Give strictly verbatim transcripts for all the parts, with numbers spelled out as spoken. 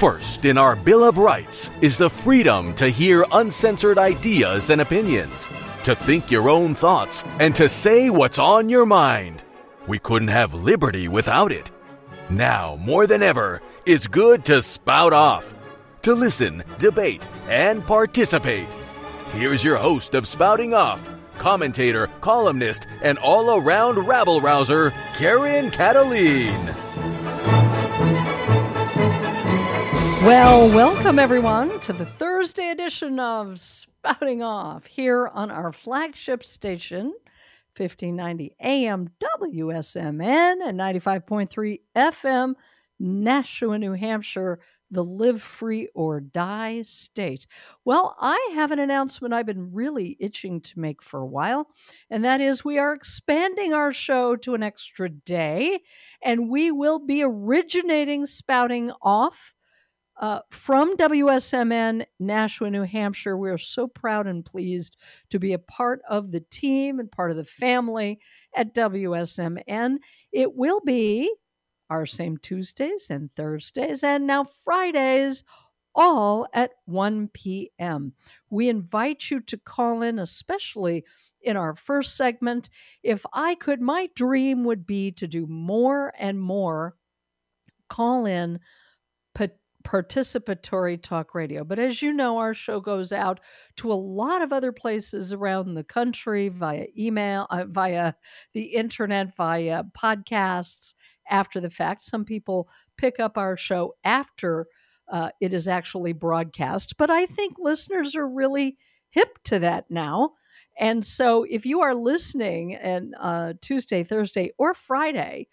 First in our Bill of Rights is the freedom to hear uncensored ideas and opinions, to think your own thoughts, and to say what's on your mind. We couldn't have liberty without it. Now, more than ever, it's good to spout off, to listen, debate, and participate. Here's your host of Spouting Off, commentator, columnist, and all-around rabble-rouser, Karen Kataline. Well, welcome everyone to the Thursday edition of Spouting Off here on our flagship station, fifteen ninety A M W S M N and ninety-five point three F M, Nashua, New Hampshire, the live free or die state. Well, I have an announcement I've been really itching to make for a while, and that is we are expanding our show to an extra day, and we will be originating Spouting Off Uh, from W S M N, Nashua, New Hampshire. We're so proud and pleased to be a part of the team and part of the family at W S M N. It will be our same Tuesdays and Thursdays and now Fridays, all at one p.m. We invite you to call in, especially in our first segment. If I could, my dream would be to do more and more call in participatory talk radio. But as you know, our show goes out to a lot of other places around the country via email, uh, via the internet, via podcasts after the fact. Some people pick up our show after uh, it is actually broadcast. But I think listeners are really hip to that now. And so if you are listening on uh, Tuesday, Thursday, or Friday,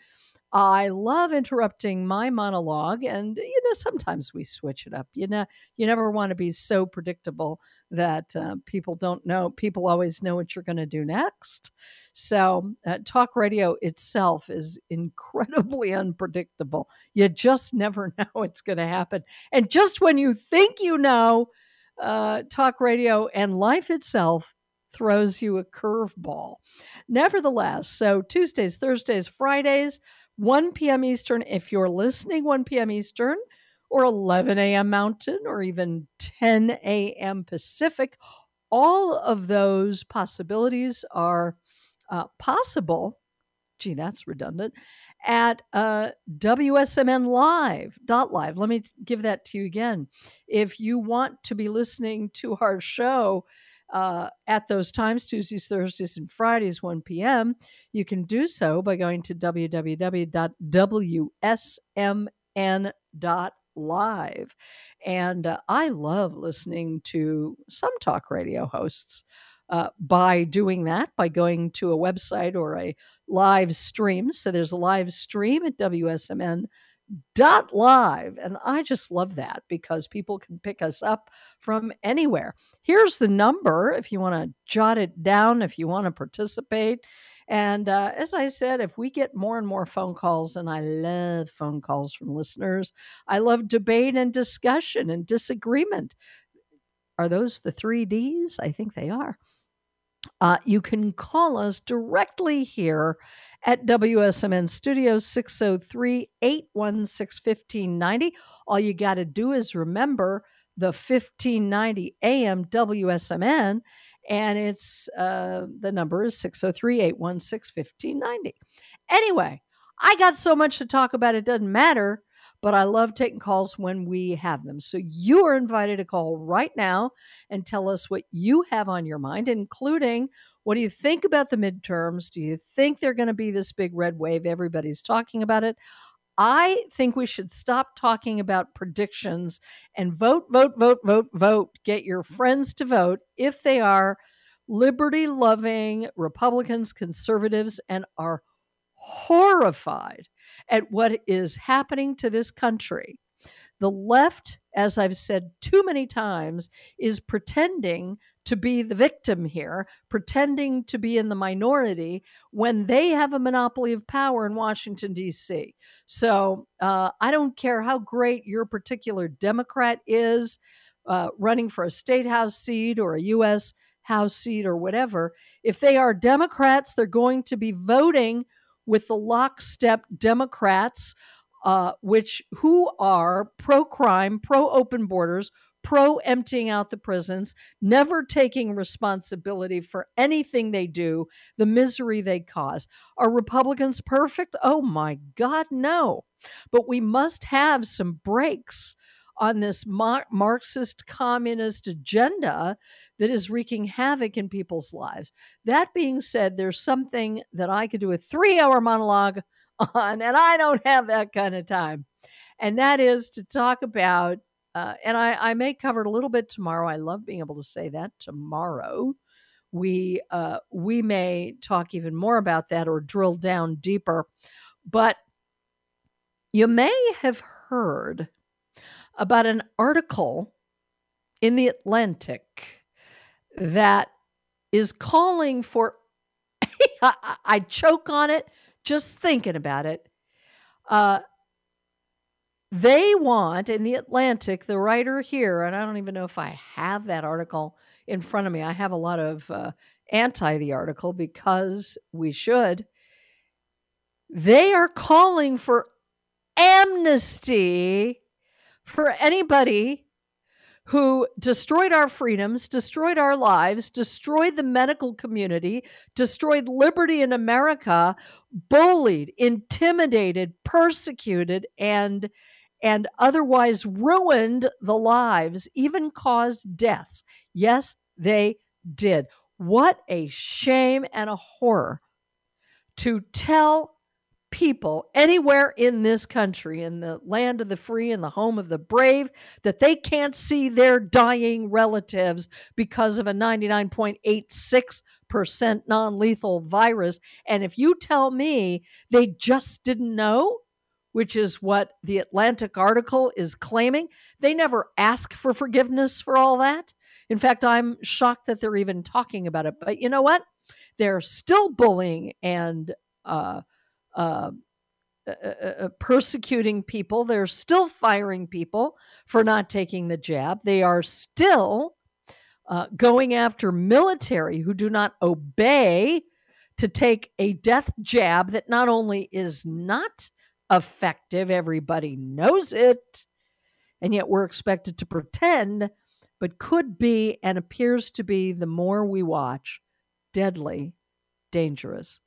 I love interrupting my monologue, and you know sometimes we switch it up. You know, you never want to be so predictable that uh, people don't know. People always know what you're going to do next. So, uh, talk radio itself is incredibly unpredictable. You just never know what's going to happen, and just when you think you know, uh, talk radio and life itself throws you a curveball. Nevertheless, so Tuesdays, Thursdays, Fridays, one p.m. Eastern, if you're listening one p.m. Eastern, or eleven a.m. Mountain, or even ten a.m. Pacific, all of those possibilities are uh, possible. Gee, that's redundant. At uh, W S M N Live, dot live. Let me give that to you again. If you want to be listening to our show Uh, at those times, Tuesdays, Thursdays, and Fridays, one p.m., you can do so by going to w w w dot w s m n dot live. And uh, I love listening to some talk radio hosts uh, by doing that, by going to a website or a live stream. So there's a live stream at W S M N dot live, and I just love that because people can pick us up from anywhere. Here's the number if you want to jot it down, if you want to participate. And uh, as I said, if we get more and more phone calls, and I love phone calls from listeners, I love debate and discussion and disagreement. Are those the three Ds? I think they are. Uh, you can call us directly here at W S M N Studios, six oh three, eight one six, one five nine oh. All you got to do is remember the fifteen ninety A M W S M N, and it's uh, the number is six oh three, eight one six, one five nine oh. Anyway, I got so much to talk about, it doesn't matter. But I love taking calls when we have them. So you are invited to call right now and tell us what you have on your mind, including what do you think about the midterms? Do you think they're going to be this big red wave? Everybody's talking about it. I think we should stop talking about predictions and vote, vote, vote, vote, vote. Get your friends to vote if they are liberty-loving Republicans, conservatives, and are horrified at what is happening to this country. The left, as I've said too many times, is pretending to be the victim here, pretending to be in the minority when they have a monopoly of power in Washington, D C. So uh, I don't care how great your particular Democrat is uh, running for a state house seat or a U S House seat or whatever. If they are Democrats, they're going to be voting with the lockstep Democrats uh, which who are pro-crime, pro-open borders, pro-emptying out the prisons, never taking responsibility for anything they do, the misery they cause. Are Republicans perfect? Oh my God, no. But we must have some breaks on this Mar- Marxist communist agenda that is wreaking havoc in people's lives. That being said, there's something that I could do a three-hour monologue on, and I don't have that kind of time. And that is to talk about, uh, and I, I may cover it a little bit tomorrow. I love being able to say that tomorrow. We uh, we may talk even more about that or drill down deeper. But you may have heard about an article in the Atlantic that is calling for, I, I choke on it just thinking about it. Uh, they want, in the Atlantic, the writer here, and I don't even know if I have that article in front of me. I have a lot of uh, anti the article because we should. They are calling for amnesty for anybody who destroyed our freedoms, destroyed our lives, destroyed the medical community, destroyed liberty in America, bullied, intimidated, persecuted, and, and otherwise ruined the lives, even caused deaths. Yes, they did. What a shame and a horror to tell people anywhere in this country, in the land of the free and the home of the brave, that they can't see their dying relatives because of a ninety-nine point eight six percent non-lethal virus. And if you tell me they just didn't know, which is what the Atlantic article is claiming, they never ask for forgiveness for all that. In fact, I'm shocked that they're even talking about it. But you know what? They're still bullying and uh, Uh, uh, uh, persecuting people. They're still firing people for not taking the jab. They are still uh, going after military who do not obey to take a death jab that not only is not effective, everybody knows it, and yet we're expected to pretend, but could be and appears to be, the more we watch, deadly, dangerous.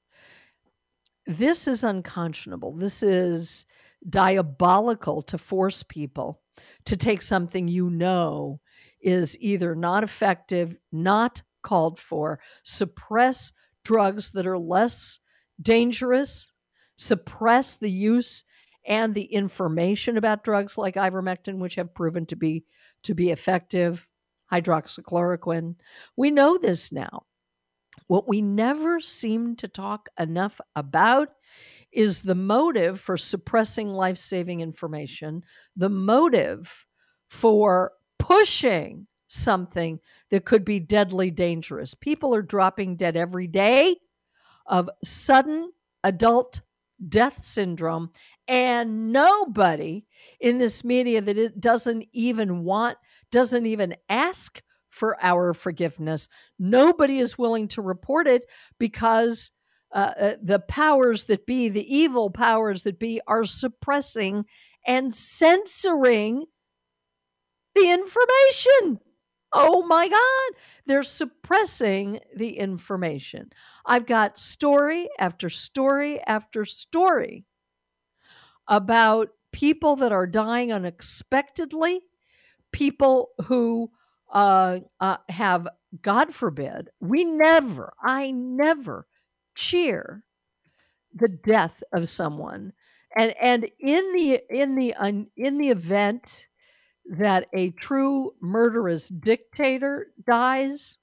This is unconscionable. This is diabolical to force people to take something you know is either not effective, not called for, suppress drugs that are less dangerous, suppress the use and the information about drugs like ivermectin, which have proven to be to be effective, hydroxychloroquine. We know this now. What we never seem to talk enough about is the motive for suppressing life-saving information, the motive for pushing something that could be deadly dangerous. People are dropping dead every day of sudden adult death syndrome, and nobody in this media that it doesn't even want, doesn't even ask for our forgiveness. Nobody is willing to report it because uh, uh, the powers that be, the evil powers that be, are suppressing and censoring the information. Oh my God, they're suppressing the information. I've got story after story after story about people that are dying unexpectedly, people who Uh, uh, have, God forbid, we never, I never cheer the death of someone, and and in the in the uh, in the event that a true murderous dictator dies,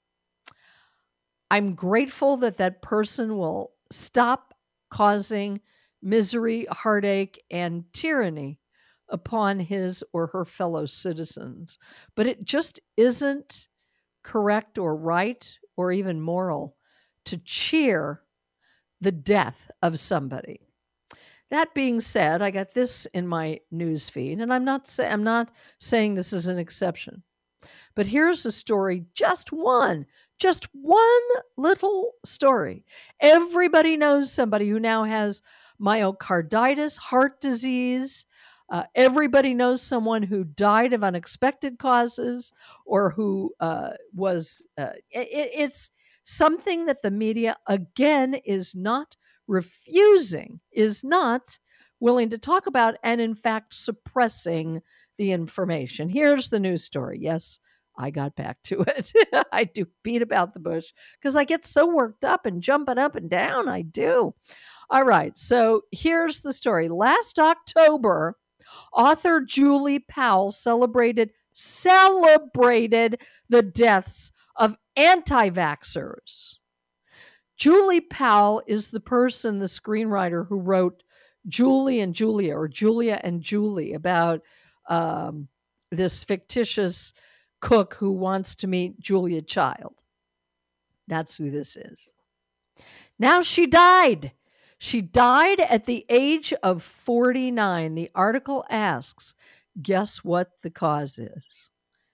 I'm grateful that that person will stop causing misery, heartache, and tyranny upon his or her fellow citizens. But it just isn't correct or right or even moral to cheer the death of somebody. That being said, I got this in my news feed, and I'm not say, I'm not saying this is an exception. But here's a story, just one, just one little story. Everybody knows somebody who now has myocarditis, heart disease. Uh, everybody knows someone who died of unexpected causes or who uh, was, uh, it, it's something that the media, again, is not refusing, is not willing to talk about, and in fact, suppressing the information. Here's the news story. Yes, I got back to it. I do beat about the bush because I get so worked up and jumping up and down. I do. All right. So here's the story. Last October, author Julie Powell celebrated celebrated the deaths of anti-vaxxers. Julie Powell is the person, the screenwriter, who wrote Julie and Julia, or Julia and Julie, about um, this fictitious cook who wants to meet Julia Child. That's who this is. Now she died. She died at the age of forty-nine. The article asks, guess what the cause is?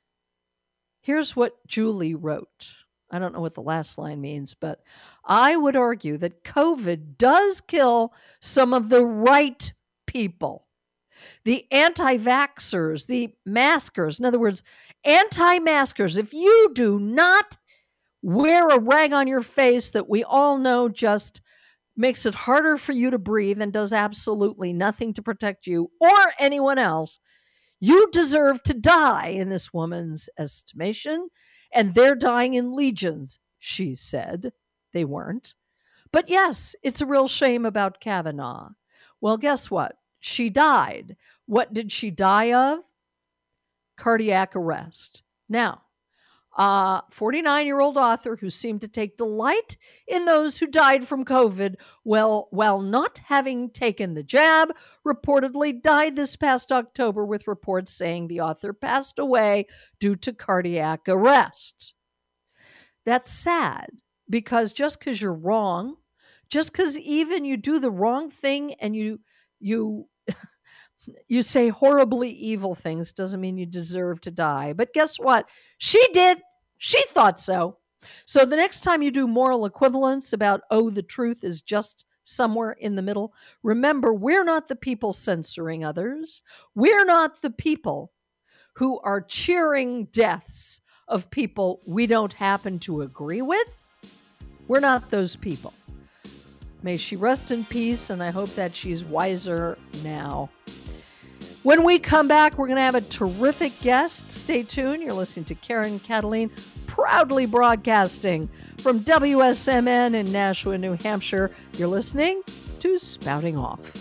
Here's what Julie wrote. I don't know what the last line means, but I would argue that COVID does kill some of the right people. The anti-vaxxers, the maskers, in other words, anti-maskers. If you do not wear a rag on your face that we all know just makes it harder for you to breathe and does absolutely nothing to protect you or anyone else, you deserve to die in this woman's estimation. And they're dying in legions, she said. They weren't. But yes, it's a real shame about Kavanaugh. Well, guess what? She died. What did she die of? Cardiac arrest. Now, a forty-nine-year-old author who seemed to take delight in those who died from COVID, well, while not having taken the jab, reportedly died this past October, with reports saying the author passed away due to cardiac arrest. That's sad, because just because you're wrong, just because even you do the wrong thing and you you you say horribly evil things doesn't mean you deserve to die. But guess what? She did. She thought so. So the next time you do moral equivalence about, oh, the truth is just somewhere in the middle, remember, we're not the people censoring others. We're not the people who are cheering deaths of people we don't happen to agree with. We're not those people. May she rest in peace, and I hope that she's wiser now. When we come back, we're going to have a terrific guest. Stay tuned. You're listening to Karen Kataline, proudly broadcasting from W S M N in Nashua, New Hampshire. You're listening to Spouting Off.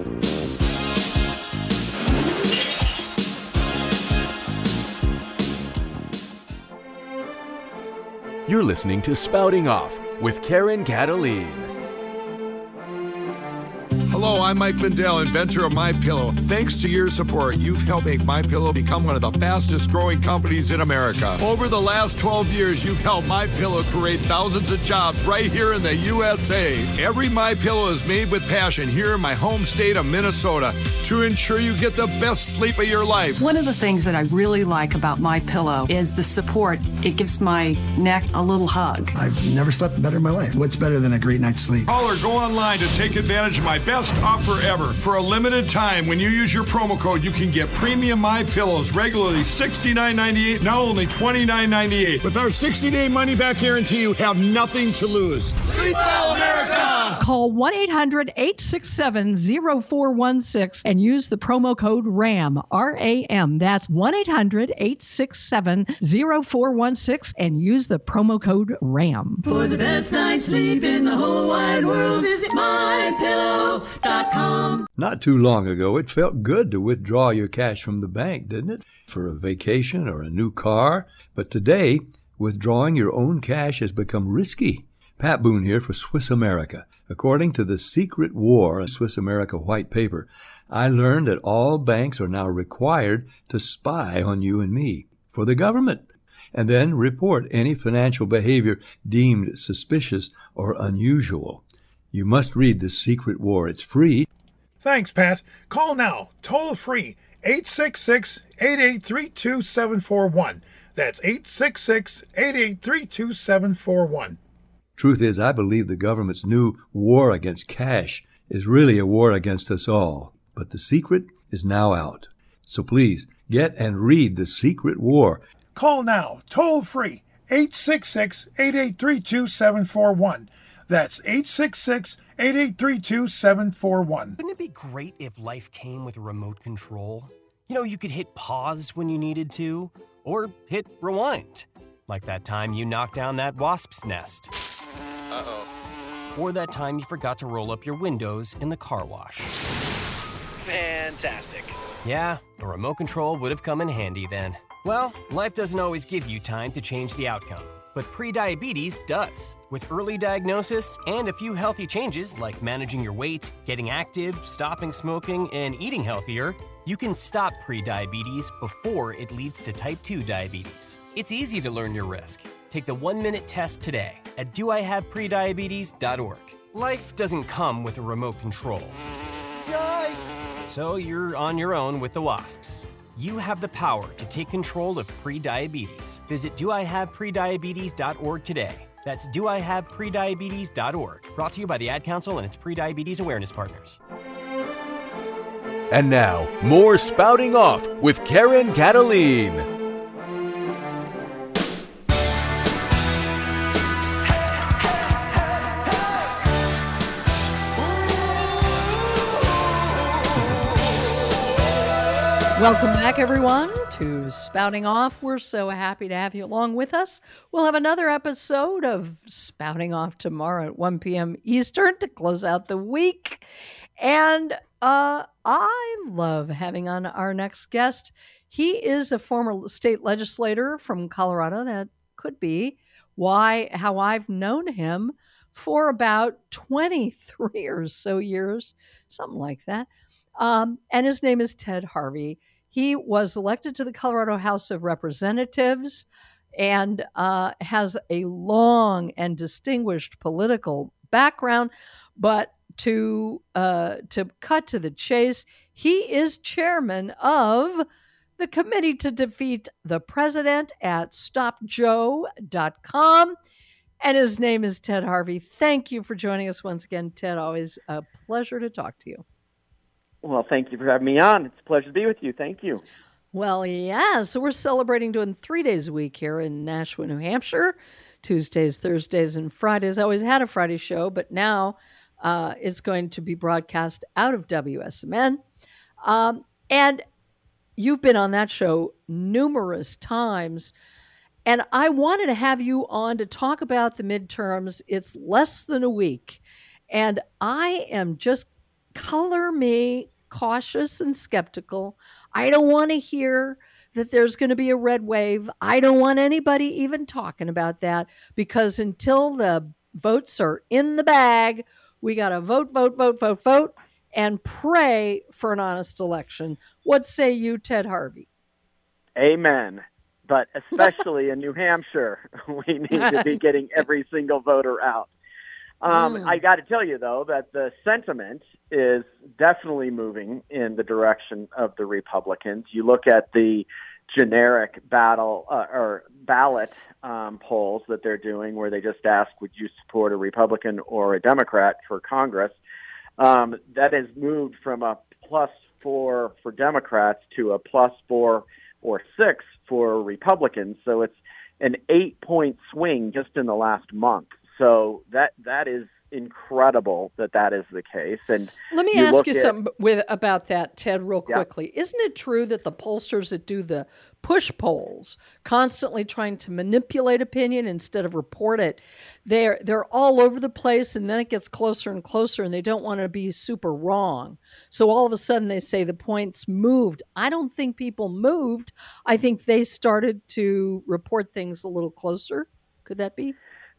You're listening to Spouting Off with Karen Kataline. Hello, I'm Mike Lindell, inventor of MyPillow. Thanks to your support, you've helped make MyPillow become one of the fastest growing companies in America. Over the last twelve years, you've helped MyPillow create thousands of jobs right here in the U S A. Every MyPillow is made with passion here in my home state of Minnesota to ensure you get the best sleep of your life. One of the things that I really like about MyPillow is the support. It gives my neck a little hug. I've never slept better in my life. What's better than a great night's sleep? Call or go online to take advantage of my best offer ever. For a limited time, when you use your promo code, you can get premium MyPillows regularly sixty-nine ninety-eight, now only twenty-nine ninety-eight. With our sixty-day money-back guarantee, you have nothing to lose. Sleep well, America! Call one eight hundred eight six seven zero four one six and use the promo code RAM, R A M. That's one eight hundred eight six seven zero four one six and use the promo code RAM. For the best night's sleep in the whole wide world, visit my pillow dot com. Not too long ago, it felt good to withdraw your cash from the bank, didn't it? For a vacation or a new car. But today, withdrawing your own cash has become risky. Pat Boone here for Swiss America. According to the Secret War, a Swiss America white paper, I learned that all banks are now required to spy on you and me for the government, and then report any financial behavior deemed suspicious or unusual. You must read The Secret War. It's free. Thanks, Pat. Call now, toll free, eight six six, eight eight three, two seven four one. That's eight six six, eight eight three, two seven four one. Truth is, I believe the government's new war against cash is really a war against us all, but the secret is now out. So please, get and read The Secret War. Call now, toll free, eight six six, eight eight three, two seven four one. That's eight six six, eight eight three, two seven four one. Wouldn't it be great if life came with a remote control? You know, you could hit pause when you needed to, or hit rewind. Like that time you knocked down that wasp's nest. Uh-oh. Or that time you forgot to roll up your windows in the car wash. Fantastic. Yeah, a remote control would have come in handy then. Well, life doesn't always give you time to change the outcome, but prediabetes does. With early diagnosis and a few healthy changes like managing your weight, getting active, stopping smoking, and eating healthier, you can stop prediabetes before it leads to type two diabetes. It's easy to learn your risk. Take the one-minute test today at do I have prediabetes dot org. Life doesn't come with a remote control. Yikes! So you're on your own with the wasps. You have the power to take control of prediabetes. Visit do I have prediabetes dot org today. That's do I have prediabetes dot org. Brought to you by the Ad Council and its Prediabetes Awareness Partners. And now, more Spouting Off with Karen Cataline. Welcome back, everyone, to Spouting Off. We're so happy to have you along with us. We'll have another episode of Spouting Off tomorrow at one p.m. Eastern to close out the week. And uh, I love having on our next guest. He is a former state legislator from Colorado. That could be why how I've known him for about twenty-three or so years, something like that. Um, and his name is Ted Harvey. He was elected to the Colorado House of Representatives and uh, has a long and distinguished political background. But to uh, to cut to the chase, he is chairman of the Committee to Defeat the President at stop joe dot com. And his name is Ted Harvey. Thank you for joining us once again, Ted. Always a pleasure to talk to you. Well, thank you for having me on. It's a pleasure to be with you. Thank you. Well, yeah. So we're celebrating doing three days a week here in Nashua, New Hampshire. Tuesdays, Thursdays, and Fridays. I always had a Friday show, but now uh, it's going to be broadcast out of W S M N. Um, and you've been on that show numerous times. And I wanted to have you on to talk about the midterms. It's less than a week. And I am just, color me cautious and skeptical. I don't want to hear that there's going to be a red wave. I don't want anybody even talking about that, because until the votes are in the bag, we got to vote, vote, vote, vote, vote, and pray for an honest election. What say you, Ted Harvey? Amen. But especially in New Hampshire, we need to be getting every single voter out. Um, mm. I got to tell you, though, that the sentiment is definitely moving in the direction of the Republicans. You look at the generic battle uh, or ballot um, polls that they're doing, where they just ask, would you support a Republican or a Democrat for Congress? Um, that has moved from a plus four for Democrats to a plus four or six for Republicans. So it's an eight-point swing just in the last month. So that that is incredible that that is the case. And let me you ask you at, something with about that, Ted, real yeah. quickly. Isn't it true that the pollsters that do the push polls, constantly trying to manipulate opinion instead of report it, they're they're all over the place, and then it gets closer and closer, and they don't want to be super wrong. So all of a sudden they say the points moved. I don't think people moved. I think they started to report things a little closer. Could that be?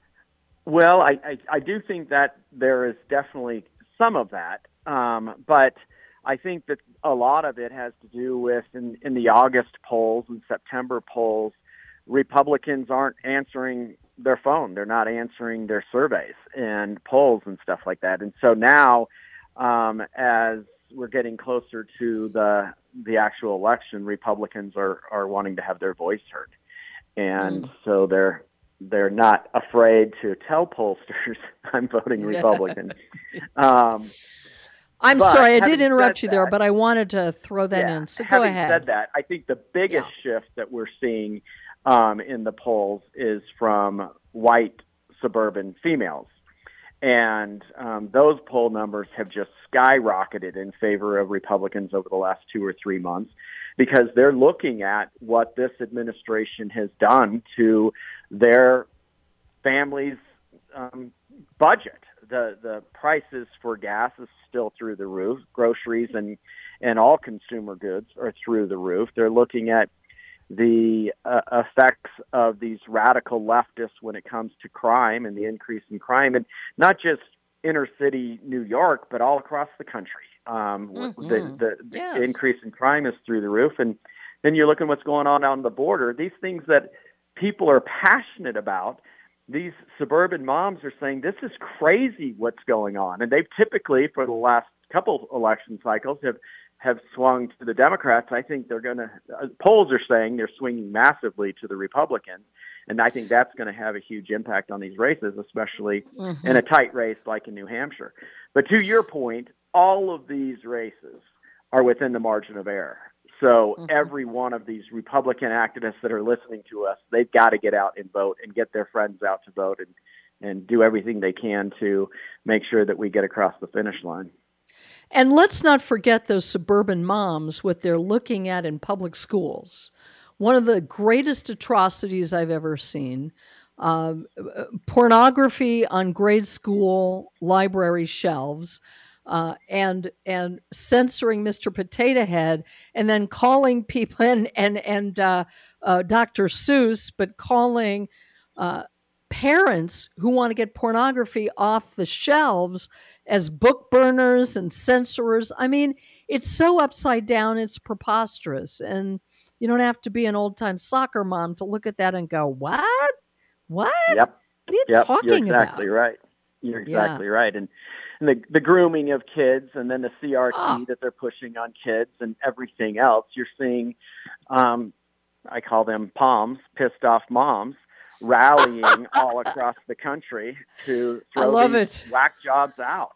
Well, I, I, I do think that there is definitely some of that, um, but I think that a lot of it has to do with in, in the August polls and September polls, Republicans aren't answering their phone. They're not answering their surveys and polls and stuff like that. And so now, um, as we're getting closer to the the actual election, Republicans are, are wanting to have their voice heard. And mm. so they're They're not afraid to tell pollsters, I'm voting Republican. um, I'm But sorry, I having did interrupt said you there, that- but I wanted to throw that Yeah, in. So go having ahead. said that, I think the biggest shift that we're seeing um, in the polls is from white suburban females. And um, those poll numbers have just skyrocketed in favor of Republicans over the last two or three months because they're looking at what this administration has done to their families' um, budget. The the prices for gas is still through the roof. Groceries and, and all consumer goods are through the roof. They're looking at the uh, effects of these radical leftists when it comes to crime and the increase in crime, and not just inner city New York, but all across the country. Um, Mm-hmm. The, the, the Yes. increase in crime is through the roof. And then you're looking what's going on on the border. These things that people are passionate about, these suburban moms are saying, this is crazy what's going on. And they've typically, for the last couple election cycles, have have swung to the Democrats. I think they're going to, uh, polls are saying they're swinging massively to the Republicans. And I think that's going to have a huge impact on these races, especially Mhm. in a tight race like in New Hampshire. But to your point, all of these races are within the margin of error. So Mhm. every one of these Republican activists that are listening to us, they've got to get out and vote and get their friends out to vote and, and do everything they can to make sure that we get across the finish line. And let's not forget those suburban moms, what they're looking at in public schools. One of the greatest atrocities I've ever seen, um, pornography on grade school library shelves, uh, and and censoring Mister Potato Head, and then calling people, and, and, and uh, uh, Doctor Seuss, but calling uh, parents who want to get pornography off the shelves as book burners and censorers. I mean, it's so upside down, it's preposterous. And you don't have to be an old-time soccer mom to look at that and go, what? What? Yep. What are you yep. talking You're exactly about? right. You're exactly Yeah. right. And, and the, the grooming of kids and then the C R T Oh. that they're pushing on kids and everything else, you're seeing, um, I call them POMs, pissed off moms, rallying all across the country to I throw love these it. whack jobs out.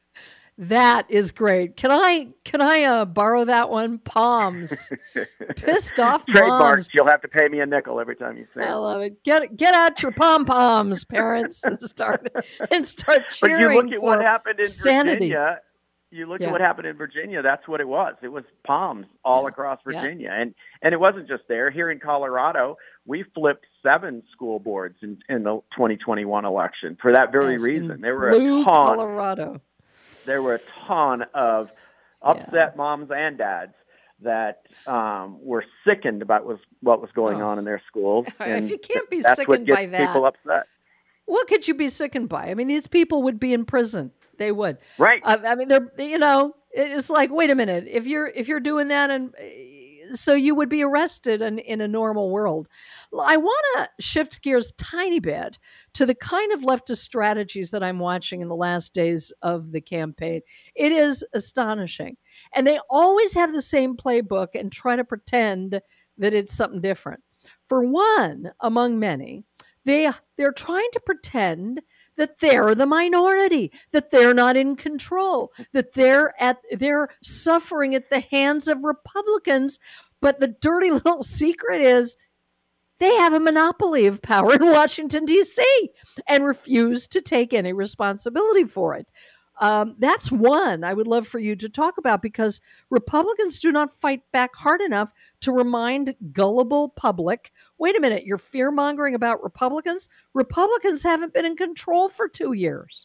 That is great. Can I can I uh, borrow that one? Palms. Pissed off Trademark. moms. You'll have to pay me a nickel every time you say I it. love it. Get get out your pom poms, parents, and start and start But cheering you look at for what happened in sanity. Virginia. You look Yeah. at what happened in Virginia. That's what it was. It was palms all across Yeah. Virginia, and and it wasn't just there. Here in Colorado, we flipped seven school boards in, in the twenty twenty-one election for that very Yes, in reason. There were Blue, a ton. Colorado. There were a ton of upset moms and dads that um, were sickened about was what was going Oh. on in their schools. If and you can't be that's what sickened gets by that, people upset. what could you be sickened by? I mean, these people would be in prison. They would. Right. Uh, I mean, they're, you know, it's like, wait a minute. If you're, if you're doing that, and uh, so you would be arrested in, in a normal world. I want to shift gears tiny bit to the kind of leftist strategies that I'm watching in the last days of the campaign. It is astonishing. And they always have the same playbook and try to pretend that it's something different. For one, among many, they they're trying to pretend that they're the minority, that they're not in control, that they're at they're suffering at the hands of Republicans. But the dirty little secret is they have a monopoly of power in Washington, D C, and refuse to take any responsibility for it. Um, that's one I would love for you to talk about, because Republicans do not fight back hard enough to remind gullible public, wait a minute, you're fear-mongering about Republicans? Republicans haven't been in control for two years.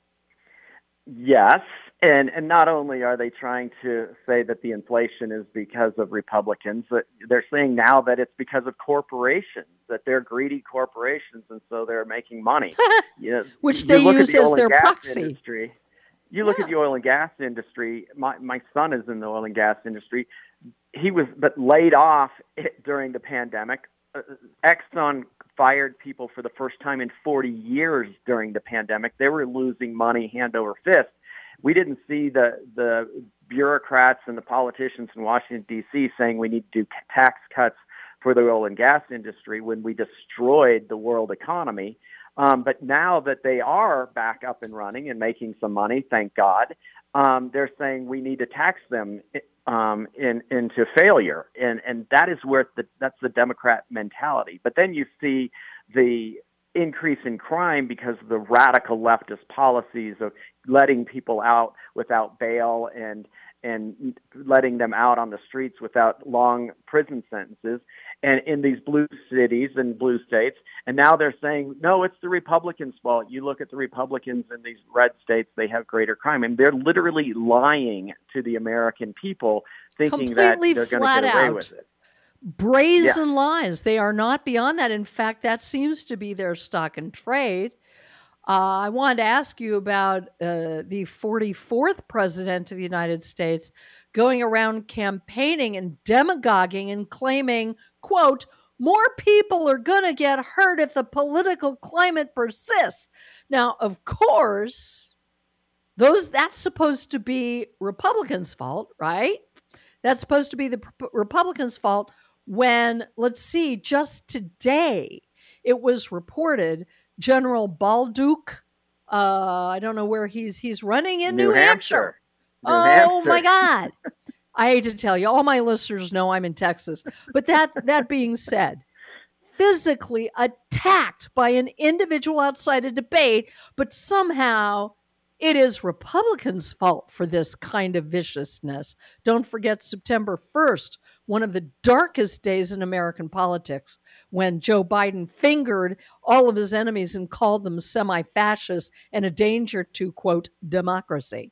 Yes, and and not only are they trying to say that the inflation is because of Republicans, but they're saying now that it's because of corporations, that they're greedy corporations, and so they're making money. You know, Which you they look at use the as oil and their gas proxy. Industry. You look at the oil and gas industry. My my son is in the oil and gas industry. He was but laid off during the pandemic. Uh, Exxon fired people for the first time in forty years during the pandemic. They were losing money hand over fist. We didn't see the the bureaucrats and the politicians in Washington, D C saying we need to do tax cuts for the oil and gas industry when we destroyed the world economy. Um, but now that they are back up and running and making some money, thank God, um, they're saying we need to tax them um, in, into failure. And, and that is where the, that's the Democrat mentality. But then you see the increase in crime because of the radical leftist policies of letting people out without bail and and letting them out on the streets without long prison sentences, and in these blue cities and blue states. And now they're saying, no, it's the Republicans' fault. You look at the Republicans in these red states, they have greater crime. And they're literally lying to the American people, thinking Completely that they're going to get away out. with it. Brazen Yeah. lies. They are not beyond that. In fact, that seems to be their stock and trade. Uh, I wanted to ask you about uh, the forty-fourth president of the United States going around campaigning and demagoguing and claiming, quote, more people are going to get hurt if the political climate persists. Now, of course, those that's supposed to be Republicans' fault, right? That's supposed to be the P- Republicans' fault when, let's see, just today it was reported General Balduke, uh, I don't know where he's he's running in New, New Hampshire. Hampshire. New oh Hampshire. my God. I hate to tell you, all my listeners know I'm in Texas. But that that being said, physically attacked by an individual outside a debate, but somehow it is Republicans' fault for this kind of viciousness. Don't forget September first, one of the darkest days in American politics, when Joe Biden fingered all of his enemies and called them semi-fascists and a danger to, quote, democracy.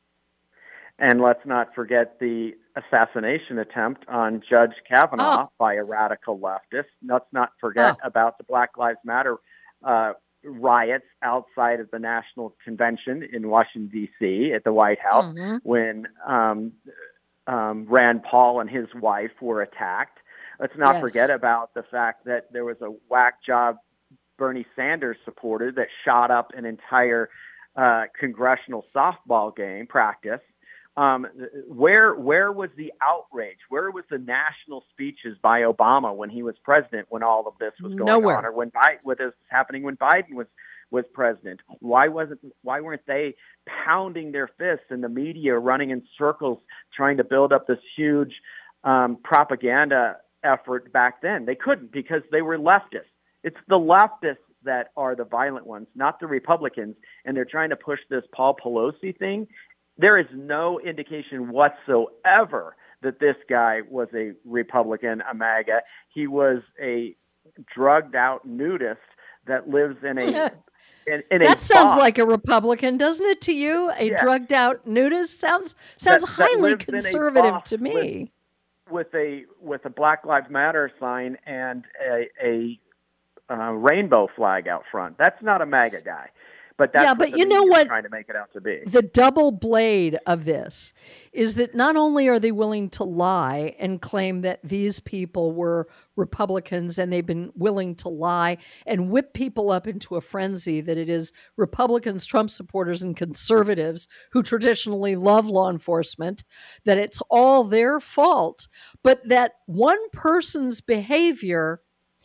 And let's not forget the assassination attempt on Judge Kavanaugh Oh. by a radical leftist. Let's not forget Oh. about the Black Lives Matter uh, riots outside of the National Convention in Washington, D C at the White House Mhm. when um, um, Rand Paul and his wife were attacked. Let's not Yes. forget about the fact that there was a whack job Bernie Sanders supporter that shot up an entire uh, congressional softball game practice. Um, where where was the outrage? Where was the national speeches by Obama when he was president? When all of this was going Nowhere. on, or when Biden, what is happening when Biden was was president? Why wasn't why weren't they pounding their fists and the media running in circles trying to build up this huge um, propaganda effort back then? They couldn't because they were leftists. It's the leftists that are the violent ones, not the Republicans, and they're trying to push this Paul Pelosi thing. There is no indication whatsoever that this guy was a Republican, a MAGA. He was a drugged out nudist that lives in a in, in a That sounds box. like a Republican, doesn't it to you? A Yeah. drugged out nudist sounds sounds That- that highly lives in a conservative box to me. with a with a Black Lives Matter sign and a, a uh, rainbow flag out front. That's not a MAGA guy, but that's Yeah, what but the you know media's what? trying to make it out to be. The double blade of this is that not only are they willing to lie and claim that these people were Republicans and they've been willing to lie and whip people up into a frenzy that it is Republicans, Trump supporters, and conservatives who traditionally love law enforcement, that it's all their fault, but that one person's behavior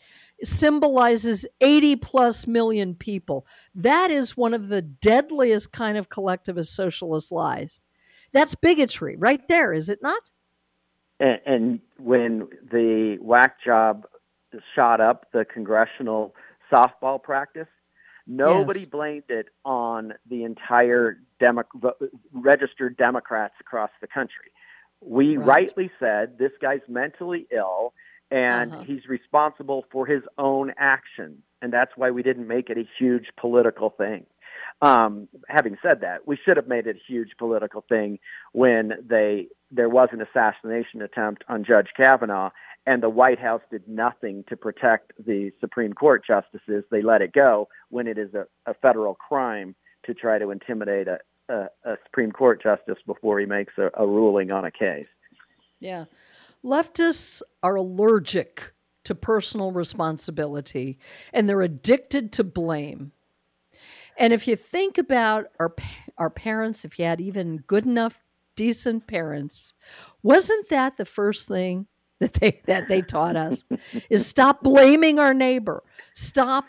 symbolizes eighty plus million people. That is one of the deadliest kind of collectivist socialist lies. That's bigotry right there, is it not? And, and when the whack job shot up the congressional softball practice, nobody Yes. blamed it on the entire Demo- registered Democrats across the country. We Right. rightly said this guy's mentally ill and Uh-huh. he's responsible for his own actions. And that's why we didn't make it a huge political thing. Um, having said that, we should have made it a huge political thing when they there was an assassination attempt on Judge Kavanaugh, and the White House did nothing to protect the Supreme Court justices. They let it go when it is a, a federal crime to try to intimidate a, a, a Supreme Court justice before he makes a, a ruling on a case. Yeah. Leftists are allergic to personal responsibility and they're addicted to blame. And if you think about our our parents, if you had even good enough, decent parents, wasn't that the first thing that they that they taught us? Is stop blaming our neighbor. Stop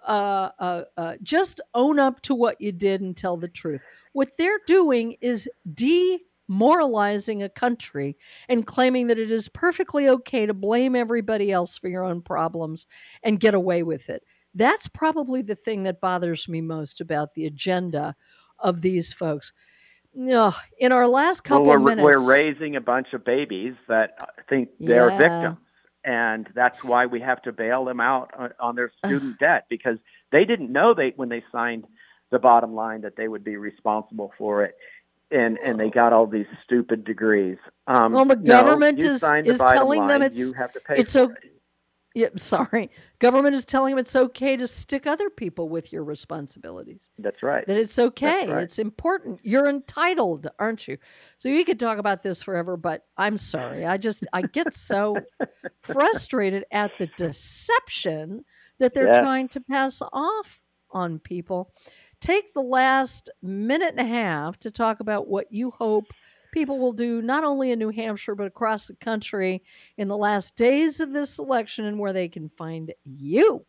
uh, uh, uh, just own up to what you did and tell the truth. What they're doing is demoralizing a country and claiming that it is perfectly okay to blame everybody else for your own problems and get away with it. That's probably the thing that bothers me most about the agenda of these folks. Ugh, in our last couple well, we're, of minutes, we're raising a bunch of babies that think they're Yeah. victims, and that's why we have to bail them out on, on their student debt, because they didn't know they when they signed the bottom line that they would be responsible for it, and and they got all these stupid degrees. Um, well, the no, government you is signed the is bottom telling line, them it's you have to pay it's for so. it. Yeah, sorry. Government is telling them it's okay to stick other people with your responsibilities. That's right. That it's okay. That's right. It's important. You're entitled, aren't you? So you could talk about this forever, but I'm sorry. I just I get so frustrated at the deception that they're Yes. trying to pass off on people. Take the last minute and a half to talk about what you hope people will do, not only in New Hampshire, but across the country in the last days of this election, and where they can find you.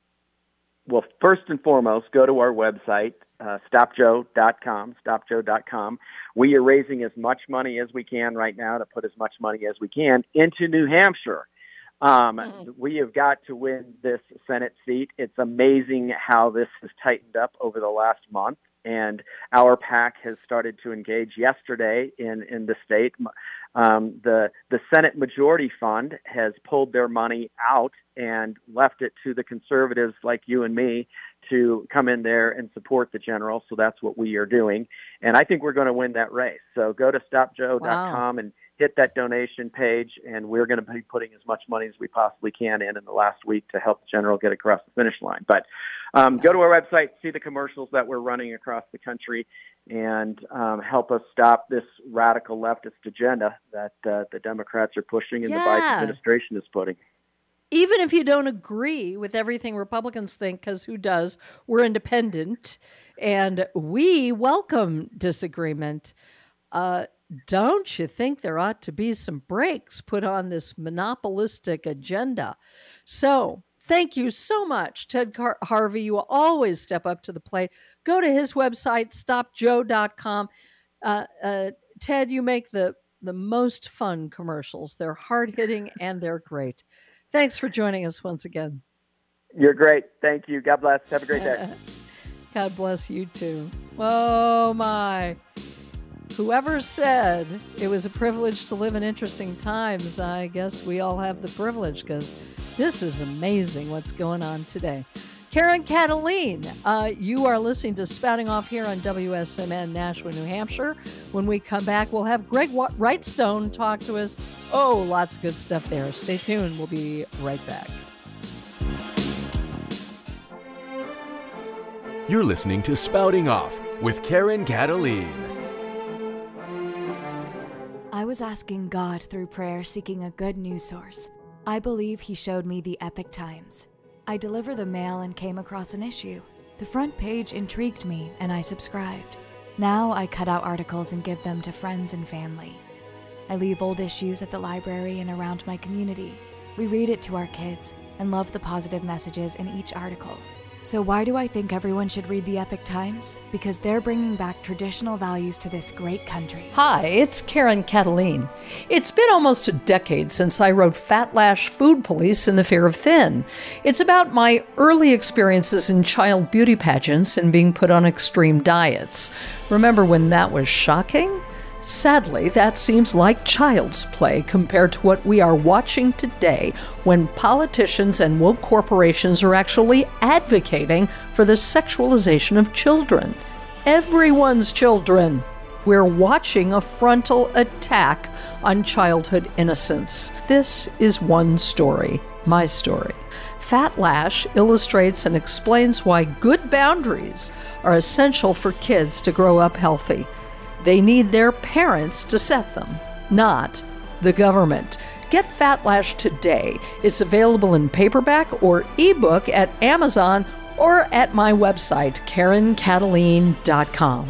Well, first and foremost, go to our website, uh, stop joe dot com, stop joe dot com. We are raising as much money as we can right now to put as much money as we can into New Hampshire. Um, mm-hmm. We have got to win this Senate seat. It's amazing how this has tightened up over the last month. And our PAC has started to engage yesterday in, in the state. Um, the the Senate Majority Fund has pulled their money out and left it to the conservatives like you and me to come in there and support the general. So that's what we are doing. And I think we're going to win that race. So go to stop joe dot com wow. and hit that donation page. And we're going to be putting as much money as we possibly can in in the last week to help the general get across the finish line. But um, go to our website, see the commercials that we're running across the country, and um, help us stop this radical leftist agenda that uh, the Democrats are pushing and Yeah. the Biden administration is putting. Even if you don't agree with everything Republicans think, because who does? We're independent, and we welcome disagreement. Uh, don't you think there ought to be some brakes put on this monopolistic agenda? So thank you so much, Ted Car- Harvey. You will always step up to the plate. Go to his website, stop joe dot com. Uh, uh, Ted, you make the, the most fun commercials. They're hard-hitting and they're great. Thanks for joining us once again. You're great. Thank you. God bless. Have a great day. God bless you too. Oh, my. Whoever said it was a privilege to live in interesting times, I guess we all have the privilege, because this is amazing what's going on today. Karen Cataline, uh, you are listening to Spouting Off here on W S M N Nashua, New Hampshire. When we come back, we'll have Greg Wrightstone talk to us. Oh, lots of good stuff there. Stay tuned. We'll be right back. You're listening to Spouting Off with Karen Cataline. I was asking God through prayer, seeking a good news source. I believe He showed me the Epic Times. I deliver the mail and came across an issue. The front page intrigued me, and I subscribed. Now I cut out articles and give them to friends and family. I leave old issues at the library and around my community. We read it to our kids and love the positive messages in each article. So why do I think everyone should read the Epic Times? Because they're bringing back traditional values to this great country. Hi, it's Karen Cataline. It's been almost a decade since I wrote Fat Lash Food Police and the Fear of Thin. It's about my early experiences in child beauty pageants and being put on extreme diets. Remember when that was shocking? Sadly, that seems like child's play compared to what we are watching today, when politicians and woke corporations are actually advocating for the sexualization of children. Everyone's children. We're watching a frontal attack on childhood innocence. This is one story, my story. Fat Lash illustrates and explains why good boundaries are essential for kids to grow up healthy. They need their parents to set them, not the government. Get Fat Lash today. It's available in paperback or ebook at Amazon or at my website, karen cataline dot com.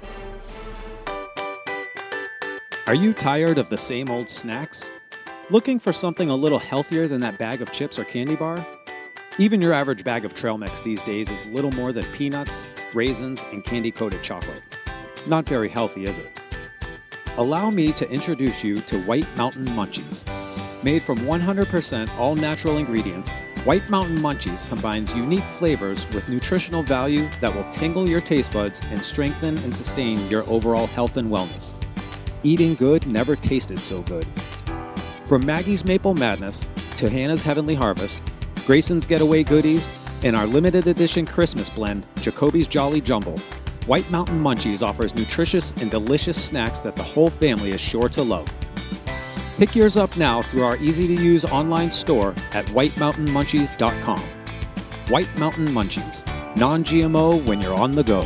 Are you tired of the same old snacks? Looking for something a little healthier than that bag of chips or candy bar? Even your average bag of trail mix these days is little more than peanuts, raisins, and candy-coated chocolate. Not very healthy, is it? Allow me to introduce you to White Mountain Munchies. Made from one hundred percent all-natural ingredients, White Mountain Munchies combines unique flavors with nutritional value that will tingle your taste buds and strengthen and sustain your overall health and wellness. Eating good never tasted so good. From Maggie's Maple Madness to Hannah's Heavenly Harvest, Grayson's Getaway Goodies, and our limited edition Christmas blend, Jacoby's Jolly Jumble, White Mountain Munchies offers nutritious and delicious snacks that the whole family is sure to love. Pick yours up now through our easy-to-use online store at white mountain munchies dot com. White Mountain Munchies, non-G M O when you're on the go.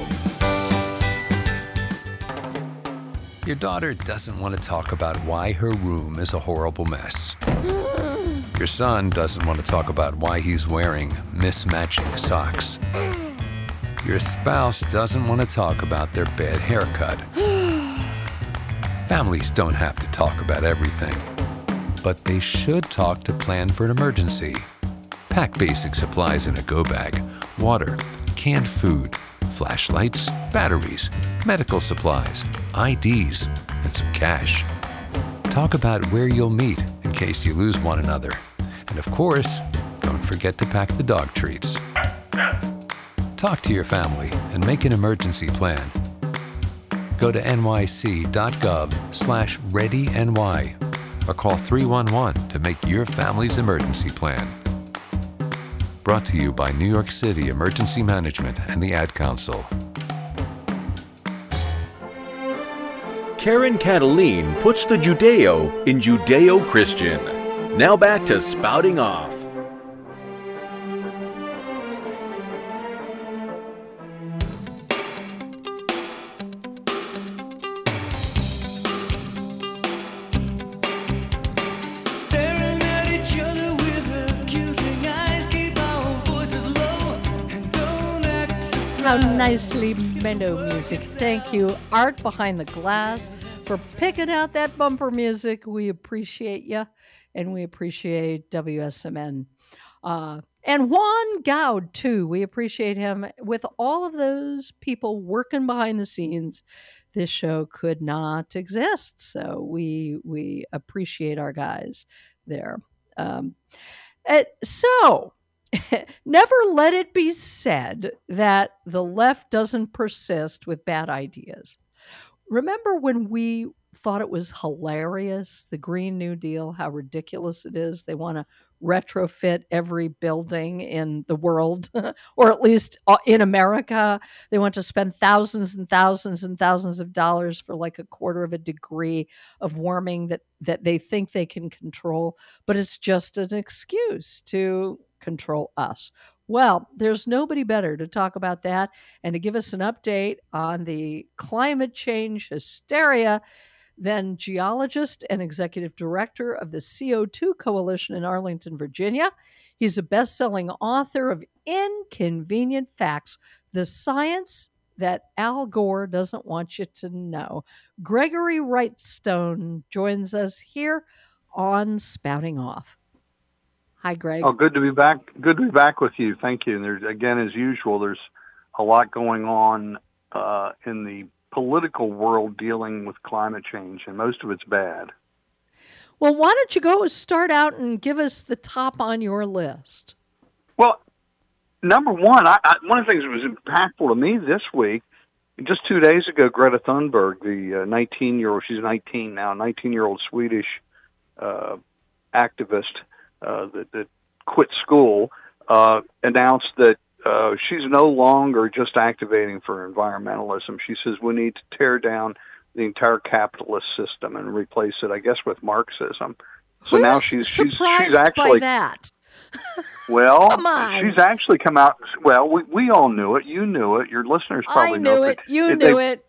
Your daughter doesn't want to talk about why her room is a horrible mess. Your son doesn't want to talk about why he's wearing mismatching socks. Your spouse doesn't want to talk about their bad haircut. Families don't have to talk about everything, but they should talk to plan for an emergency. Pack basic supplies in a go bag: water, canned food, flashlights, batteries, medical supplies, I Ds, and some cash. Talk about where you'll meet in case you lose one another. And of course, don't forget to pack the dog treats. Talk to your family and make an emergency plan. Go to nyc.gov slash readyny or call three one one to make your family's emergency plan. Brought to you by New York City Emergency Management and the Ad Council. Karen Cataline puts the Judeo in Judeo-Christian. Now back to Spouting Off. How nicely mellow music. Thank you, Art Behind the Glass, for picking out that bumper music. We appreciate you, and we appreciate W S M N. Uh, and Juan Gaud, too. We appreciate him. With all of those people working behind the scenes, this show could not exist. So we we appreciate our guys there. Um, uh, so... Never let it be said that the left doesn't persist with bad ideas. Remember when we thought it was hilarious, the Green New Deal, how ridiculous it is? They want to retrofit every building in the world, or at least in America. They want to spend thousands and thousands and thousands of dollars for like a quarter of a degree of warming that, that they think they can control, but it's just an excuse to control us. Well, there's nobody better to talk about that and to give us an update on the climate change hysteria than geologist and executive director of the C O two Coalition in Arlington, Virginia. He's a best-selling author of Inconvenient Facts, the science that Al Gore doesn't want you to know. Gregory Wrightstone joins us here on Spouting Off. Hi, Greg. Oh, good to be back. Good to be back with you. Thank you. And there's, again, as usual, there's a lot going on uh, in the political world dealing with climate change, and most of it's bad. Well, why don't you go start out and give us the top on your list? Well, number one, I, I, one of the things that was impactful to me this week, just two days ago, Greta Thunberg, the uh, nineteen-year-old, she's nineteen now, nineteen-year-old Swedish uh, activist, Uh, that, that quit school, uh, announced that uh, she's no longer just activating for environmentalism. She says we need to tear down the entire capitalist system and replace it, I guess, with Marxism. So Who's now she's she's surprised she's actually by that. Well, Come on. she's actually come out. Well, we we all knew it. You knew it. Your listeners probably I knew know it. You it, knew it.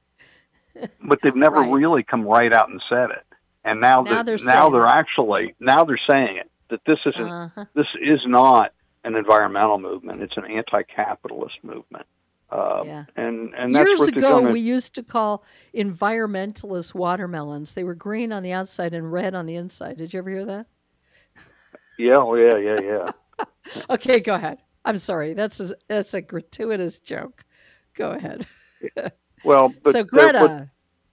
But they've never Right. really come right out and said it. And now, Now that, they're now saying they're it. actually now they're saying it. That this isn't Uh-huh. this is not an environmental movement; it's an anti-capitalist movement. Uh, Yeah. And and that's Years what they're ago, gonna, we used to call environmentalists watermelons. They were green on the outside and red on the inside. Did you ever hear that? yeah, oh, yeah, yeah, yeah. Okay, go ahead. I'm sorry. That's a, that's a gratuitous joke. Go ahead. Well, but so Greta.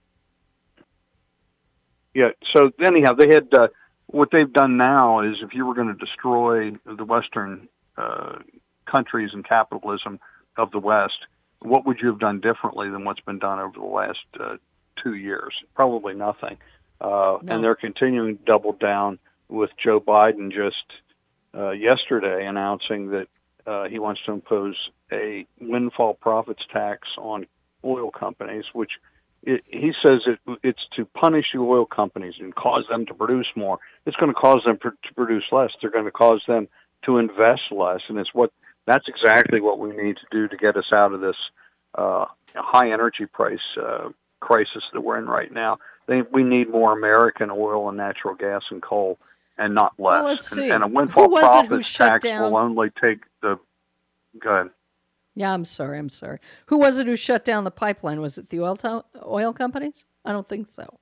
Yeah. So anyhow, they had uh, what they've done now is if you were going to destroy the Western uh, countries and capitalism of the West, what would you have done differently than what's been done over the last uh, two years? Probably nothing. Uh, No. And they're continuing to double down with Joe Biden just uh, yesterday announcing that uh, he wants to impose a windfall profits tax on oil companies, which it, he says it, it's to punish the oil companies and cause them to produce more. It's going to cause them pr- to produce less. They're going to cause them to invest less, and it's what that's exactly what we need to do to get us out of this uh, high energy price uh, crisis that we're in right now. They, we need more American oil and natural gas and coal, and not less. Well, let's see. And, and a windfall Who was it who profits shut tax down- will only take the. Go ahead. Yeah, I'm sorry. I'm sorry. Who was it who shut down the pipeline? Was it the oil to- oil companies? I don't think so.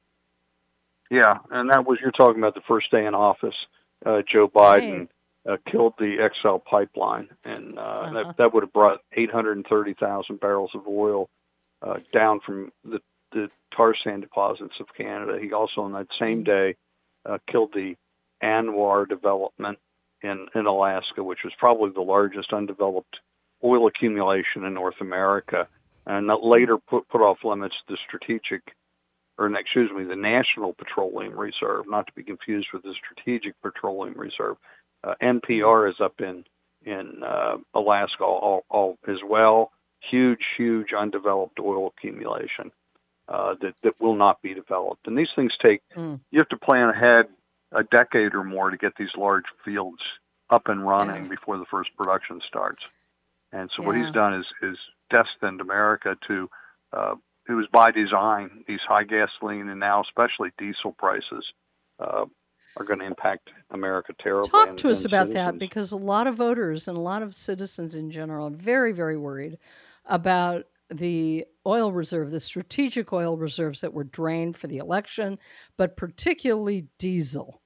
Yeah, and that was, you're talking about the first day in office. Uh, Joe Biden uh, killed the X L pipeline, and uh, Uh-huh. that, that would have brought eight hundred thirty thousand barrels of oil uh, down from the, the tar sand deposits of Canada. He also, on that same day, uh, killed the Anwar development in, in Alaska, which was probably the largest undeveloped oil accumulation in North America, and that later put, put off limits the strategic, or excuse me, the National Petroleum Reserve, not to be confused with the Strategic Petroleum Reserve. Uh, N P R is up in in uh, Alaska all, all as well. Huge, huge undeveloped oil accumulation uh, that that will not be developed. And these things take. Mm. You have to plan ahead a decade or more to get these large fields up and running Yeah. before the first production starts. And so what Yeah. he's done is is destined America to. Uh, it was by design. These high gasoline and now especially diesel prices uh, are going to impact America terribly. Talk and- to us and about that, citizens. because a lot of voters and a lot of citizens in general are very, very worried about the oil reserve, the strategic oil reserves that were drained for the election, but particularly diesel.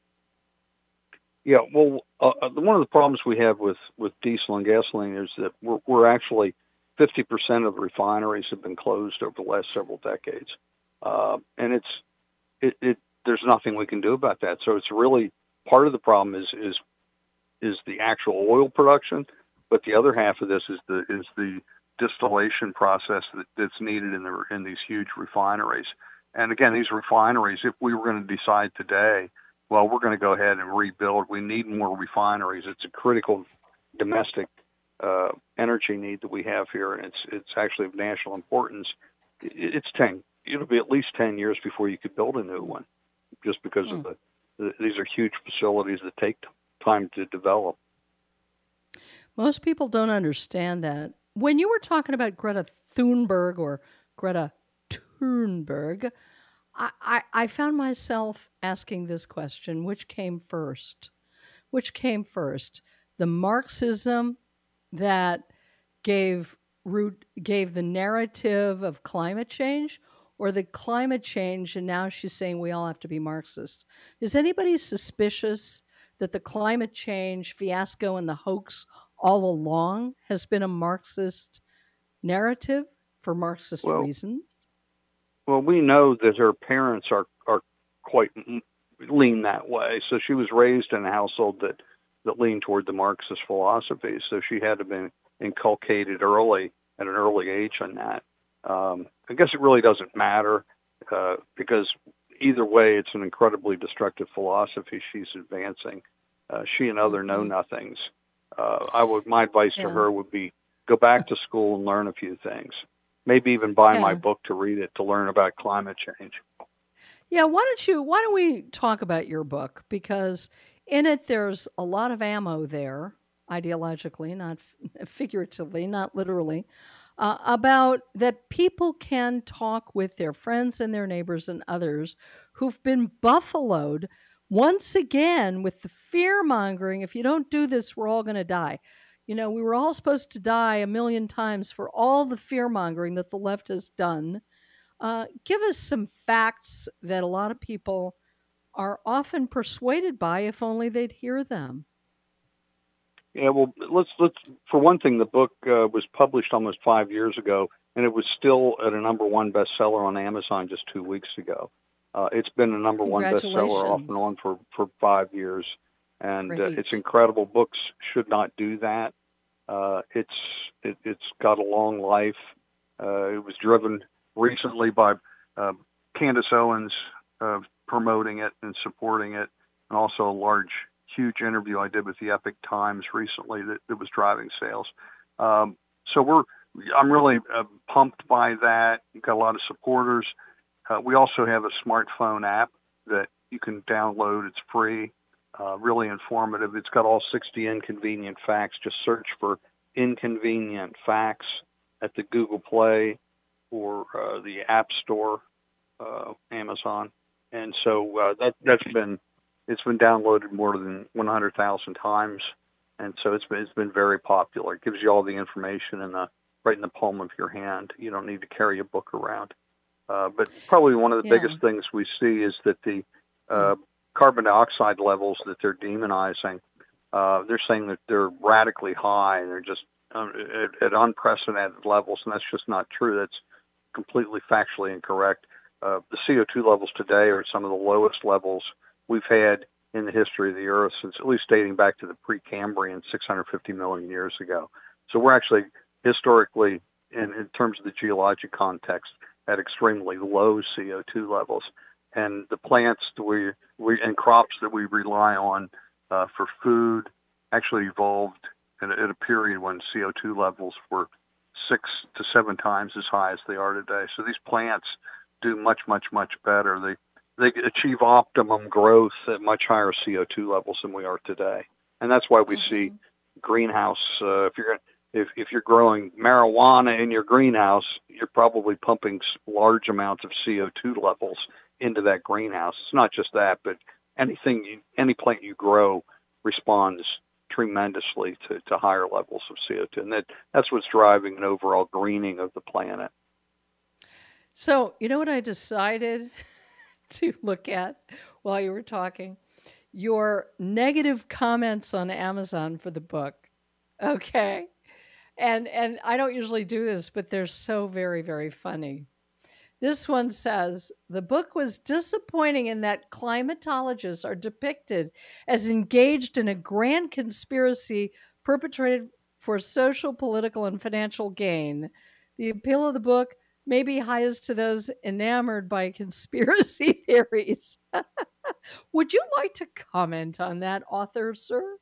Yeah, well, uh, uh, one of the problems we have with, with diesel and gasoline is that we're, we're actually fifty percent of the refineries have been closed over the last several decades, uh, and it's it, it there's nothing we can do about that. So it's really part of the problem is is is the actual oil production, but the other half of this is the is the distillation process that, that's needed in the in these huge refineries. And again, these refineries, if we were going to decide today, well, we're going to go ahead and rebuild. We need more refineries. It's a critical domestic uh, energy need that we have here, and it's it's actually of national importance. It, it's ten. It'll be at least ten years before you could build a new one, just because of the, the these are huge facilities that take t- time to develop. Most people don't understand that. When you were talking about Greta Thunberg or Greta Thunberg, I, I, I found myself asking this question: which came first? Which came first? The Marxism that gave root gave the narrative of climate change, or the climate change, and now she's saying we all have to be Marxists. Is anybody suspicious that the climate change fiasco and the hoax all along has been a Marxist narrative for Marxist Well, reasons? Well, we know that her parents are are quite m- lean that way. So she was raised in a household that that leaned toward the Marxist philosophy. So she had to be inculcated early at an early age on that. Um, I guess it really doesn't matter uh, because either way, it's an incredibly destructive philosophy she's advancing. Uh, she and other know nothings. Uh, I would my advice Yeah. to her would be go back to school and learn a few things. Maybe even buy my Yeah. book to read it to learn about climate change. Yeah, why don't you why don't we talk about your book, because in it there's a lot of ammo there, ideologically, not f- figuratively, not literally, uh, about that people can talk with their friends and their neighbors and others who've been buffaloed once again with the fear mongering. If you don't do this, we're all going to die. You know, we were all supposed to die a million times for all the fear mongering that the left has done. Uh, give us some facts that a lot of people are often persuaded by, if only they'd hear them. Yeah, well, let's let's for one thing, the book uh, was published almost five years ago, and it was still at a number one bestseller on Amazon just two weeks ago. Uh, it's been a number one bestseller off and on for, for five years, and uh, it's incredible. Books should not do that. Uh, it's it, it's got a long life. Uh, it was driven recently by uh, Candace Owens uh, promoting it and supporting it, and also a large, huge interview I did with the Epic Times recently that, that was driving sales. Um, so we're I'm really uh, pumped by that. We've got a lot of supporters. Uh, we also have a smartphone app that you can download. It's free, uh, really informative. It's got all sixty inconvenient facts. Just search for inconvenient facts at the Google Play or uh, the App Store, uh, Amazon. And so uh, that, that's been, it's been downloaded more than one hundred thousand times. And so it's been, it's been very popular. It gives you all the information in the, right in the palm of your hand. You don't need to carry a book around. Uh, but probably one of the yeah. biggest things we see is that the uh, carbon dioxide levels that they're demonizing, uh, they're saying that they're radically high and they're just uh, at, at unprecedented levels, and that's just not true. That's completely factually incorrect. Uh, the C O two levels today are some of the lowest levels we've had in the history of the Earth since at least dating back to the Precambrian six hundred fifty million years ago. So we're actually historically, in, in terms of the geologic context, at extremely low C O two levels. And the plants that we, we and crops that we rely on uh, for food actually evolved at a, at a period when C O two levels were six to seven times as high as they are today. So these plants do much, much, much better. They they achieve optimum growth at much higher C O two levels than we are today. And that's why we mm-hmm. see greenhouse, uh, if you're If, if you're growing marijuana in your greenhouse, you're probably pumping large amounts of C O two levels into that greenhouse. It's not just that, but anything, you, any plant you grow responds tremendously to, to higher levels of C O two. And that, that's what's driving an overall greening of the planet. So, you know what I decided to look at while you were talking? Your negative comments on Amazon for the book. Okay. And and I don't usually do this, but they're so very, very funny. This one says, the book was disappointing in that climatologists are depicted as engaged in a grand conspiracy perpetrated for social, political, and financial gain. The appeal of the book may be highest to those enamored by conspiracy theories. Would you like to comment on that, author, sir?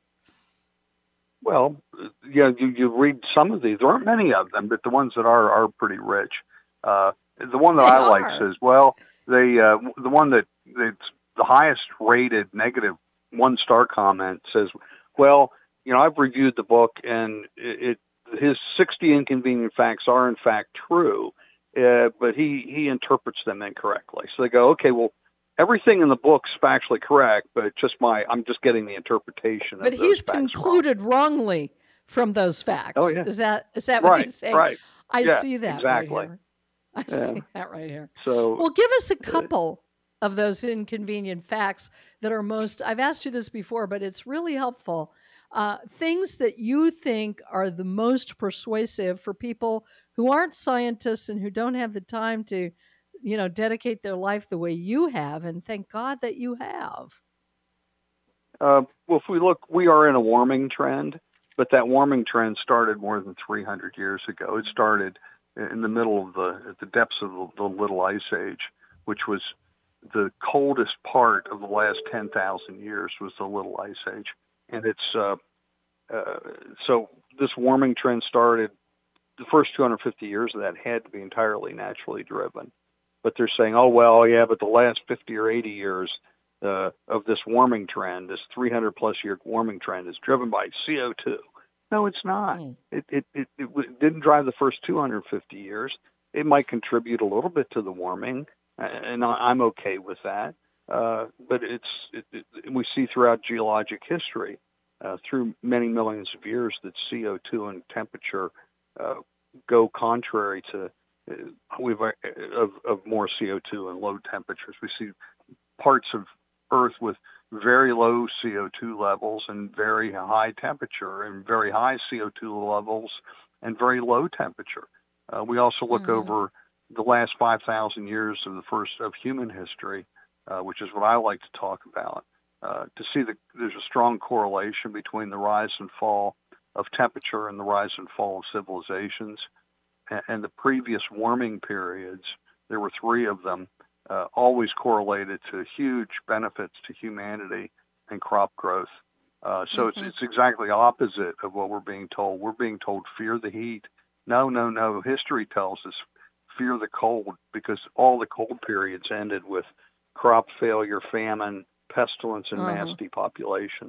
Well, yeah, you, you read some of these. There aren't many of them, but the ones that are are pretty rich. Uh, the one that They I are. like says, well, they uh, the one that that's the highest rated negative one star comment says, well, you know, I've reviewed the book and it, it his sixty inconvenient facts are in fact true, uh, but he he interprets them incorrectly. So they go, okay, well, everything in the book's factually correct, but just my I'm just getting the interpretation. But of he's those facts concluded wrong. wrongly from those facts. Oh, yeah. Is that is that right, what he's saying? Right. I yeah, see that exactly. right here. I Yeah. see that right here. So, well, give us a couple uh, of those inconvenient facts that are most. I've asked you this before, but it's really helpful. Uh, things that you think are the most persuasive for people who aren't scientists and who don't have the time to, you know, dedicate their life the way you have, and thank God that you have. Uh, well, if we look, we are in a warming trend, but that warming trend started more than three hundred years ago. It started in the middle of the, at the depths of the, the Little Ice Age, which was the coldest part of the last ten thousand years was the Little Ice Age. And it's, uh, uh, so this warming trend started, the first two hundred fifty years of that had to be entirely naturally driven. But they're saying, oh, well, yeah, but the last fifty or eighty years uh, of this warming trend, this three hundred plus year warming trend is driven by C O two. No, it's not. Mm. It, it, it, it didn't drive the first two hundred fifty years. It might contribute a little bit to the warming, and I'm okay with that. Uh, but it's it, it, we see throughout geologic history, uh, through many millions of years, that C O two and temperature uh, go contrary to uh, we've uh, of, of more C O two and low temperatures. We see parts of Earth with very low C O two levels and very high temperature, and very high C O two levels and very low temperature. Uh, we also look mm-hmm. over the last five thousand years of the first of human history, uh, which is what I like to talk about, uh, to see that there's a strong correlation between the rise and fall of temperature and the rise and fall of civilizations. And, and the previous warming periods, there were three of them, uh, always correlated to huge benefits to humanity and crop growth. Uh, so mm-hmm. it's, it's exactly opposite of what we're being told. We're being told, fear the heat. No, no, no. History tells us fear the cold, because all the cold periods ended with crop failure, famine, pestilence, and uh-huh. mass depopulation.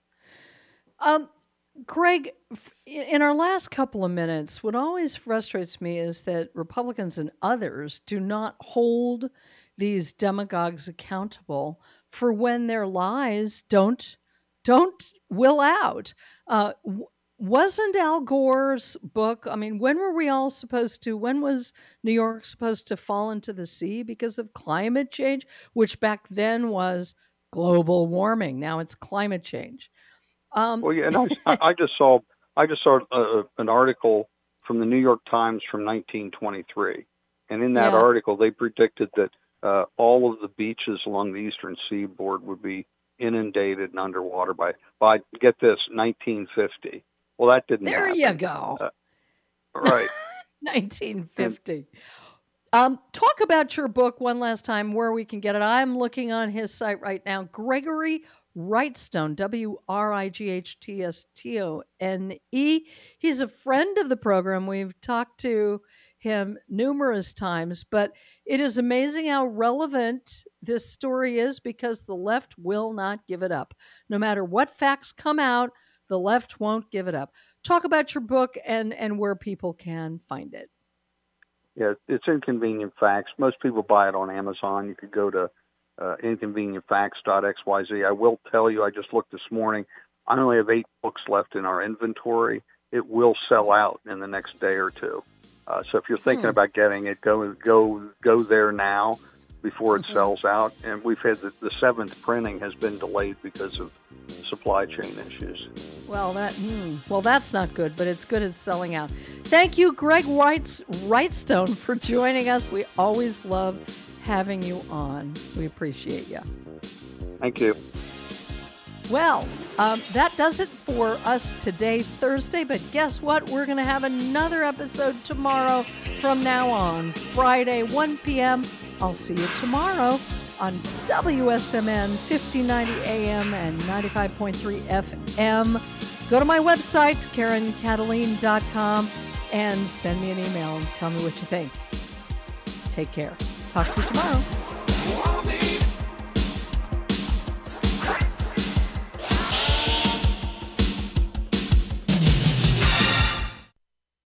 Um, Greg, in our last couple of minutes, what always frustrates me is that Republicans and others do not hold these demagogues accountable for when their lies don't don't will out. Uh, Wasn't Al Gore's book, I mean, when were we all supposed to, when was New York supposed to fall into the sea because of climate change, which back then was global warming. Now it's climate change. Um, well, yeah, and I, I just saw, I just saw uh, an article from the New York Times from nineteen twenty-three. And in that yeah. article, they predicted that uh, all of the beaches along the eastern seaboard would be inundated and underwater by, by get this, nineteen fifty. Well, that didn't there happen. you go. Uh, right. nineteen fifty. Um, talk about your book one last time, where we can get it. I'm looking on his site right now. Gregory Wrightstone, W R I G H T S T O N E. He's a friend of the program. We've talked to him numerous times, but it is amazing how relevant this story is, because the left will not give it up. No matter what facts come out, the left won't give it up. Talk about your book and, and where people can find it. Yeah, it's Inconvenient Facts. Most people buy it on Amazon. You could go to uh, inconvenient facts dot x y z. I will tell you, I just looked this morning, I only have eight books left in our inventory. It will sell out in the next day or two. Uh, so if you're thinking hmm. about getting it, go go go there now before it mm-hmm. sells out. And we've had the, the seventh printing has been delayed because of supply chain issues. Well, that hmm, well, that's not good, but it's good it's selling out. Thank you, Greg Wrights, Wrightstone, for joining us. We always love having you on. We appreciate you. Thank you. Well, um, that does it for us today, Thursday. But guess what? We're going to have another episode tomorrow from now on, Friday, one p.m. I'll see you tomorrow on W S M N fifteen ninety A M and ninety-five point three F M. Go to my website, Karen Kataline dot com, and send me an email and tell me what you think. Take care. Talk to you tomorrow.